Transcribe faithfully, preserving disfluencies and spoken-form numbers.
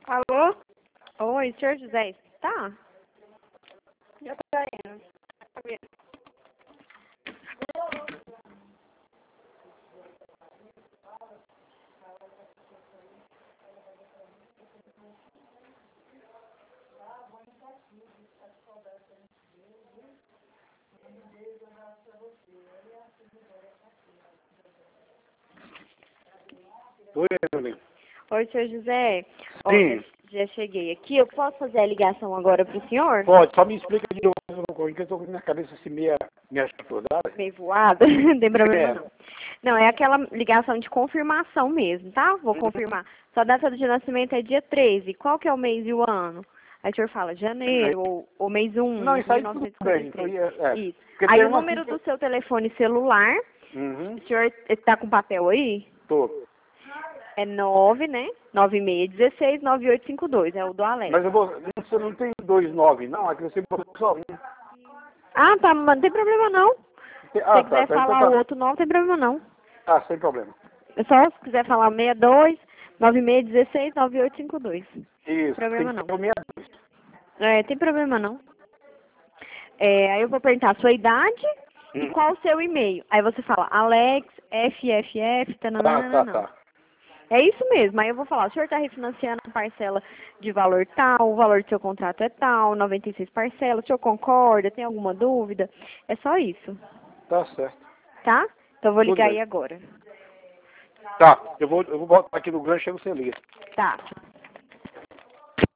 Alô? Oi, senhor José, tá? Já tá indo. Tá vendo? Oi, Evelyn. Oi, senhor José. Ó, Sim. já, já cheguei aqui. Eu posso fazer a ligação agora pro senhor? Pode, só me explica de novo, porque eu tô com minha cabeça assim meia, meia chateada. Meio voada, não tem problema É. não. Não, é aquela ligação de confirmação mesmo, tá? Vou confirmar. Sua data de nascimento é dia treze. Qual que é o mês e o ano? Aí o senhor fala janeiro ou, ou mês um, Não, isso aí mil tudo novecentos e cinquenta bem. e Então, três. ia- é. Isso. Porque Aí tem o uma número assim do que... seu telefone celular, Uhum. o senhor está com papel aí? Tô. É nove, né? nove seis um seis, nove oito cinco dois. É o do Alex. Mas eu vou... Você não tem dois nove, não? Aqui você botou só um. Ah, tá, mas não tem problema não. Tem- Se Ah, você tá. quiser tá então falar o tá. outro não, não tem problema não. Ah, sem problema. É só se quiser falar sessenta e dois, nove seis um seis, nove oito cinco dois. Isso. Problema Tem que não. ter o meia dois. É, tem problema não. É, aí eu vou perguntar a sua idade e Hum. qual o seu e-mail. Aí você fala Alex, F F F, Ah, tá, tananana. tá. É isso mesmo. Aí eu vou falar, o senhor está refinanciando a parcela de valor tal, o valor do seu contrato é tal, noventa e seis parcelas, o senhor concorda, tem alguma dúvida? É só isso, Tá certo. tá? Então eu vou Tudo ligar bem. aí agora. Tá. Eu vou, eu vou botar aqui no gancho e você liga. Tá.